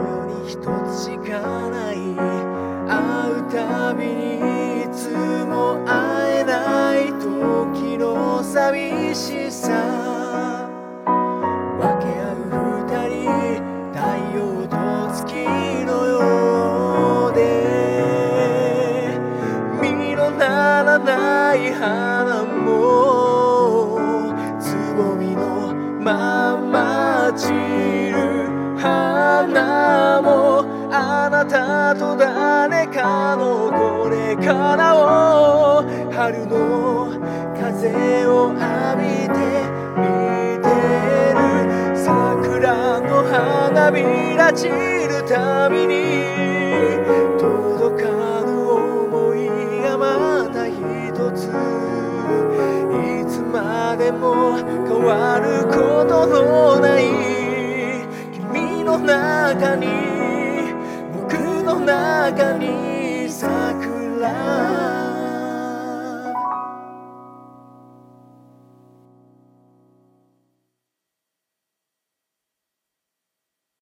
世に一つしかない会うたびにいつも会えない時の寂しさ分け合う二人太陽と月のようで実のならない花もつぼみのまま散る花もあなたと誰かのこれからを春の風を浴びて見てる桜の花びら散るたびに届かぬ想いがまた一ついつまでも変わることのない君の中に僕の中に桜